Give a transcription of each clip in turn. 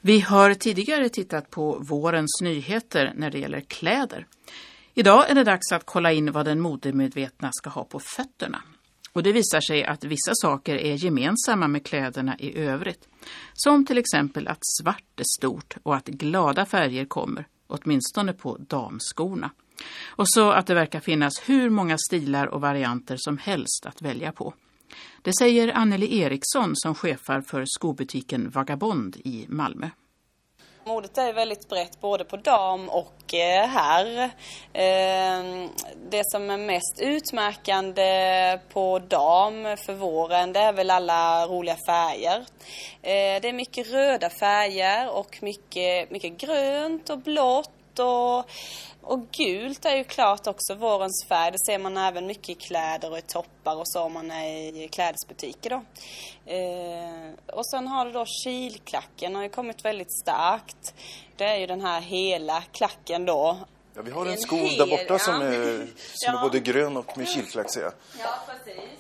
Vi har tidigare tittat på vårens nyheter när det gäller kläder. Idag är det dags att kolla in vad den modemedvetna ska ha på fötterna. Och det visar sig att vissa saker är gemensamma med kläderna i övrigt. Som till exempel att svart är stort och att glada färger kommer, åtminstone på damskorna. Och så att det verkar finnas hur många stilar och varianter som helst att välja på. Det säger Anneli Eriksson som chefar för skobutiken Vagabond i Malmö. Modet är väldigt brett både på dam och herr. Det som är mest utmärkande på dam för våren det är väl alla roliga färger. Det är mycket röda färger och mycket grönt och blått och gult är ju klart också vårens färg. Det ser man även mycket i kläder och i toppar och så om man är i klädesbutiker då. Och sen har du då kilklacken har ju kommit väldigt starkt. Det är ju den här hela klacken då. Ja, vi har en sko där borta som är både grön och med kilklack ser jag. Ja, precis.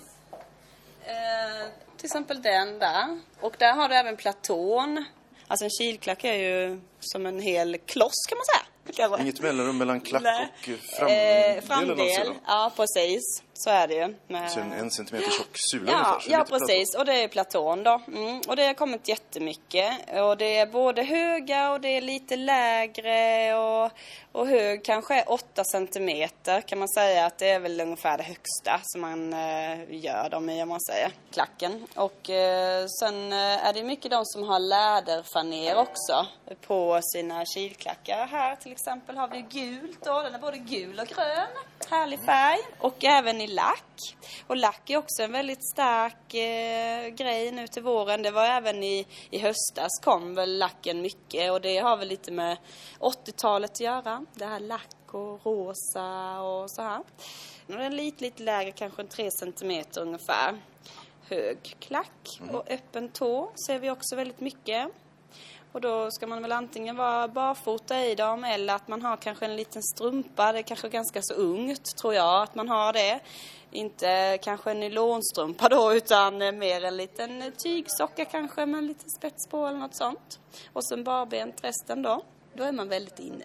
Till exempel den där. Och där har du även platån. Alltså en kilklack är ju som en hel kloss kan man säga. Inget mellanrum mellan klack och framdel. Ja, precis. Så är det ju. Med... Så en centimeter tjock sula ja precis. Och det är platån då. Och det har kommit jättemycket. Och det är både höga och det är lite lägre. Och hög kanske är 8 centimeter kan man säga att det är väl ungefär det högsta som man gör dem i om man säger klacken. Och sen är det mycket de som har läderfaner också på sina kilklackar. Här till exempel har vi gult då. Den är både gul och grön. Härlig färg. Och även i lack. Och lack är också en väldigt stark grej nu till våren. Det var även i höstas kom väl lacken mycket. Och det har väl lite med 80-talet att göra. Det här lack och rosa och så här. Och den är lite lägre, kanske 3 centimeter ungefär. Hög klack och öppen tå ser vi också väldigt mycket. Och då ska man väl antingen vara barfota i dem eller att man har kanske en liten strumpa. Det är kanske ganska så ungt tror jag att man har det. Inte kanske en nylonstrumpa då utan mer en liten tygsocka kanske med en liten spets på eller något sånt. Och sen barbent resten då. Då är man väldigt inne.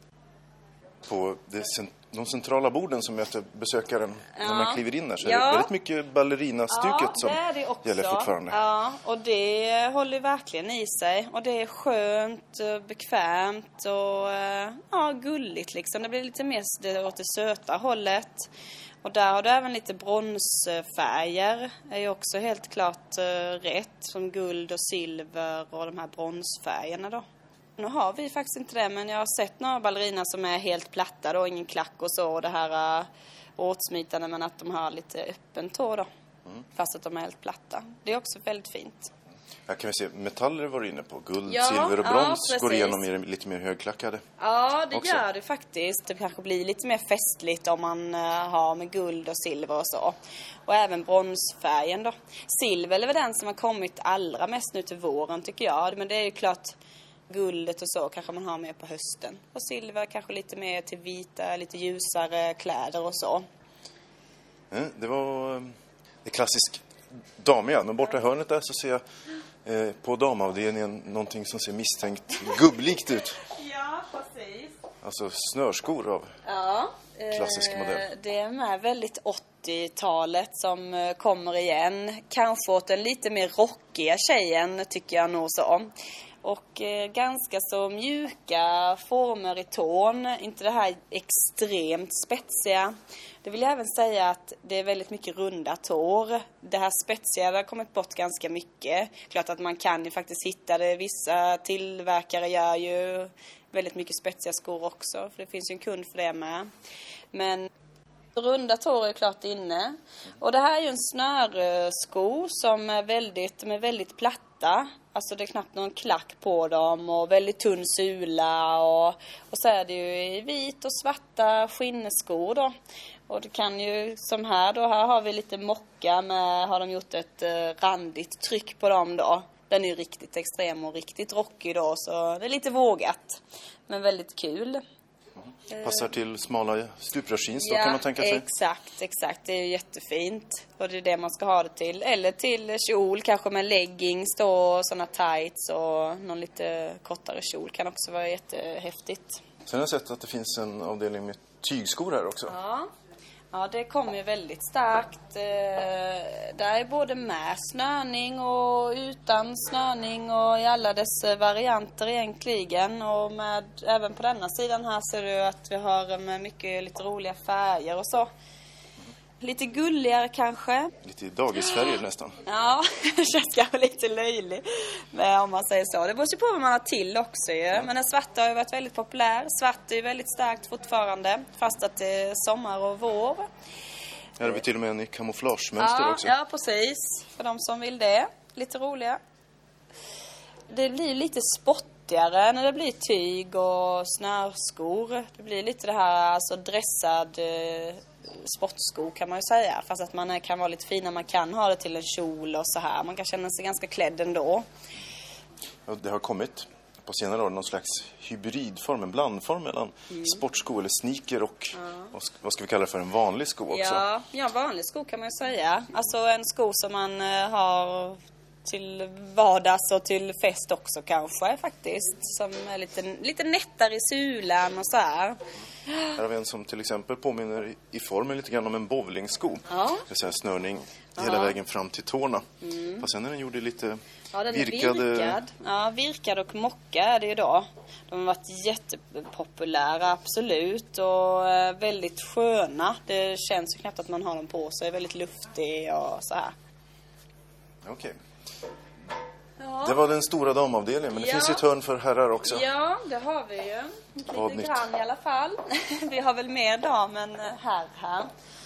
På de centrala borden som möter besökaren när man kliver in där så är det väldigt mycket ballerinastuket som gäller fortfarande. Ja, och det håller verkligen i sig. Och det är skönt, bekvämt och gulligt liksom. Det blir lite mer åt det söta hållet. Och där har du även lite bronsfärger. Det är ju också helt klart rätt som guld och silver och de här bronsfärgerna då. Nu har vi faktiskt inte det, men jag har sett några ballerina som är helt platta då, ingen klack och så. Och det här åtsmitande, men att de har lite öppen tå då. Fast att de är helt platta. Det är också väldigt fint. Här kan vi se metaller var du inne på. Guld, silver och brons går igenom lite mer högklackade. Ja, det gör det faktiskt. Det kanske blir lite mer festligt om man har med guld och silver och så. Och även bronsfärgen då. Silver är väl den som har kommit allra mest nu till våren tycker jag. Men det är ju klart... Guldet och så kanske man har med på hösten. Och silver kanske lite mer till vita, lite ljusare kläder och så. Det var det klassisk damiga. Men borta i hörnet där så ser jag på damavdelningen någonting som ser misstänkt gubblikt ut. Ja, precis. Alltså snörskor av klassisk modell. Det är med väldigt 80-talet som kommer igen. Kanske åt den lite mer rockiga tjejen tycker jag nog så. Och ganska så mjuka former i tån. Inte det här extremt spetsiga. Det vill jag även säga att det är väldigt mycket runda tår. Det här spetsiga har kommit bort ganska mycket. Klart att man kan ju faktiskt hitta det. Vissa tillverkare gör ju väldigt mycket spetsiga skor också. För det finns ju en kund för det med. Men runda tår är klart inne. Och det här är ju en snörsko som är väldigt platta. Alltså det är knappt någon klack på dem och väldigt tunn sula och så är det ju i vit och svarta skinneskor då. Och det kan ju som här då, här har vi lite mocka med, har de gjort ett randigt tryck på dem då. Den är ju riktigt extrem och riktigt rockig då så det är lite vågat men väldigt kul. Passar till smala stuprörsjeans då, kan man tänka sig? Exakt. Det är ju jättefint. Och det är det man ska ha det till. Eller till kjol, kanske med leggings då, sådana tights och någon lite kortare kjol kan också vara jättehäftigt. Sen har jag sett att det finns en avdelning med tygskor här också. Ja, det kommer ju väldigt starkt. Där är både med snörning och utan snörning och i alla dess varianter egentligen. Och även på denna sidan här ser du att vi har med mycket lite roliga färger och så. Lite gulligare kanske. Lite dagisfärger nästan. Ja, det känns kanske lite löjligt om man säger så. Det beror ju på vad man har till också ju. Ja. Men den svarta har ju varit väldigt populär. Svart är ju väldigt starkt fortfarande. Fast att det är sommar och vår. Här har vi till och med en i kamouflagemönster också. Ja, precis. För de som vill det. Lite roliga. Det blir lite spottigare när det blir tyg och snörskor. Det blir lite det här alltså dressad sportskor kan man ju säga. Fast att man kan vara lite fin, man kan ha det till en kjol och så här. Man kan känna sig ganska klädd ändå. Ja, det har kommit på senare år någon slags hybridform, en blandform mellan sportsko eller sneaker och vad ska vi kalla det för, en vanlig sko också? Ja, vanlig sko kan man ju säga. Alltså en sko som man har till vardags och till fest också kanske faktiskt. Som är lite nättare i sulan och så här. Här har vi en som till exempel påminner i formen lite grann om en bowlingsko. Det vill säga snörning hela vägen fram till tårna. Fast sen är den gjord i lite virkad. Ja, virkad och mocka är det ju då. De har varit jättepopulära, absolut. Och väldigt sköna. Det känns ju knappt att man har dem på sig. Väldigt luftig och så här. Okej. Ja. Det var den stora damavdelningen, men det finns ju ett hörn för herrar också. Ja, det har vi ju. Lite grann i alla fall. Vi har väl mer dam än herr här.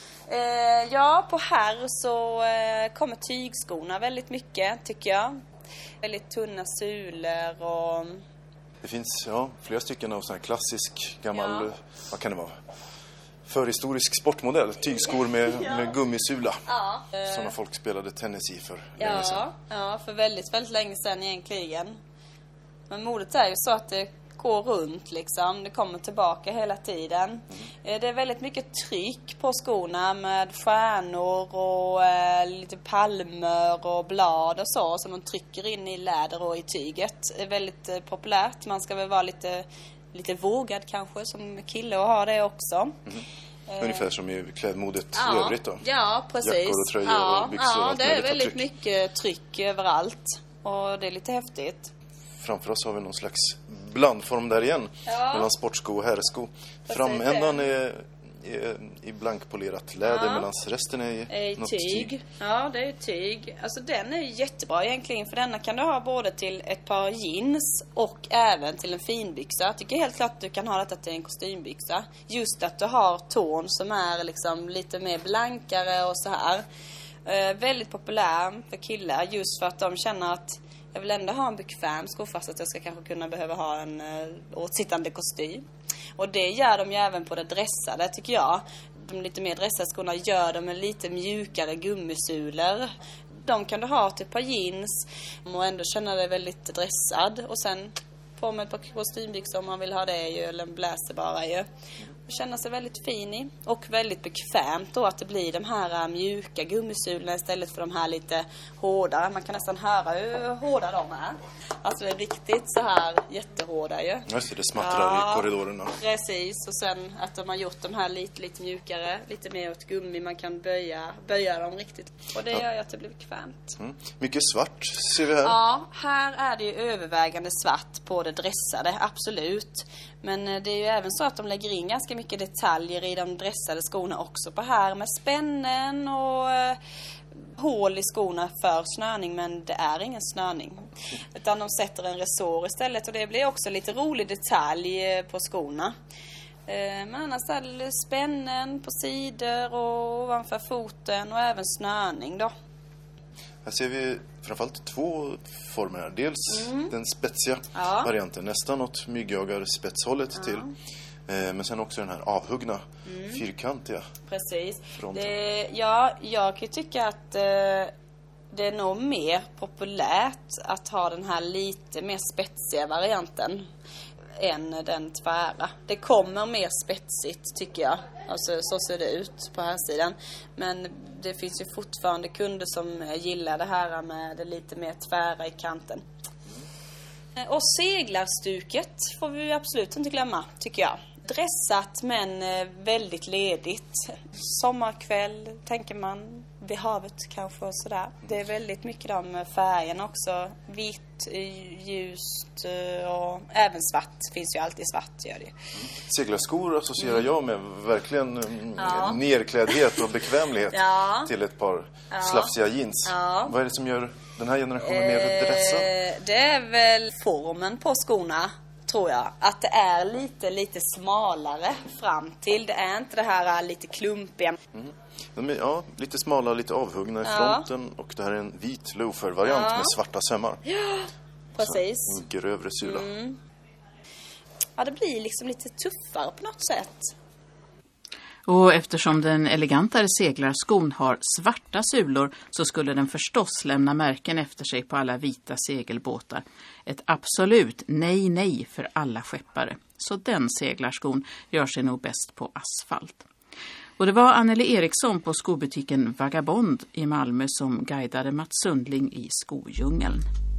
På herr så kommer tygskorna väldigt mycket, tycker jag. Väldigt tunna sulor och... Det finns flera stycken av sån här klassisk gammal, vad kan det vara? Förhistorisk sportmodell, tygskor med gummisula. Sådana folk spelade tennis i för länge sedan. Ja, för väldigt, väldigt länge sedan egentligen. Men modet är ju så att det går runt liksom. Det kommer tillbaka hela tiden. Det är väldigt mycket tryck på skorna med stjärnor och lite palmer och blad och så. Som de trycker in i läder och i tyget. Det är väldigt populärt. Man ska väl vara lite vågad kanske som kille och ha det också. Ungefär som i klädmodet i övrigt då. Ja, precis. Jackor och tröjor och byxor. Ja, det är väldigt mycket tryck överallt. Och det är lite häftigt. Framför oss har vi någon slags blandform där igen. Mellan sportsko och herrsko. Framändan är i blankpolerat läder medan resten är i något tyg. Ja, det är tyg. Alltså den är jättebra egentligen. För denna kan du ha både till ett par jeans och även till en finbyxa. Jag tycker helt klart att du kan ha detta till en kostymbyxa. Just att du har tån som är liksom lite mer blankare och så här. Väldigt populär för killar just för att de känner att jag vill ändå ha en bekväm sko fast att jag ska kanske kunna behöva ha en åtsittande kostym. Och det gör de ju även på det dressade tycker jag. De lite mer dressade skorna gör de med lite mjukare gummisulor. De kan du ha till ett par jeans och ändå känna dig väldigt dressad. Och sen på med ett par kostymbyxor om man vill ha det ju, eller en blazer bara ju. Känna sig väldigt fin i. Och väldigt bekvämt då att det blir de här mjuka gummisulorna istället för de här lite hårda. Man kan nästan höra hur hårda de är. Alltså det är riktigt så här jättehårda ju. Just det smattrar i korridorerna. Precis, och sen att de har gjort de här lite mjukare, lite mer åt gummi. Man kan böja dem riktigt. Och det gör ju att det blir bekvämt. Mycket svart ser vi här. Ja, här är det ju övervägande svart på det dressade, absolut. Men det är ju även så att de lägger in ganska mycket detaljer i de dressade skorna också på här. Med spännen och hål i skorna för snörning, men det är ingen snörning. Utan de sätter en resår istället och det blir också lite rolig detalj på skorna. Men annars är det spännen på sidor och ovanför foten och även snörning då. Här ser vi framförallt två former här. Dels den spetsiga varianten, nästan åt myggjagar-spetshållet till. Men sen också den här avhuggna, fyrkantiga. Precis. Jag kan ju tycka att det är nog mer populärt att ha den här lite mer spetsiga varianten. än den tvära. Det kommer mer spetsigt tycker jag. Alltså så ser det ut på här sidan. Men det finns ju fortfarande kunder som gillar det här med det lite mer tvära i kanten. Och seglarstuket får vi absolut inte glömma, tycker jag. Dressat men väldigt ledigt. Sommarkväll tänker man, vid havet kanske och sådär. Det är väldigt mycket de färgerna också. Vitt, ljust och även svart. Finns ju alltid svart, gör det. Seglarskor associerar jag med verkligen nerkläddhet och bekvämlighet till ett par slafsiga jeans. Vad är det som gör den här generationen mer dressad? Det är väl formen på skorna, tror jag. Att det är lite smalare fram till. Det är inte det här lite klumpiga. De är lite smala, lite avhuggna i fronten. Och det här är en vit loafer-variant med svarta sömmar. Ja, precis. Så, en grövre sula. Ja, det blir liksom lite tuffare på något sätt. Och eftersom den elegantare seglarskon har svarta sulor så skulle den förstås lämna märken efter sig på alla vita segelbåtar. Ett absolut nej för alla skeppare. Så den seglarskon gör sig nog bäst på asfalt. Och det var Anneli Eriksson på skobutiken Vagabond i Malmö som guidade Mats Sundling i skodjungeln.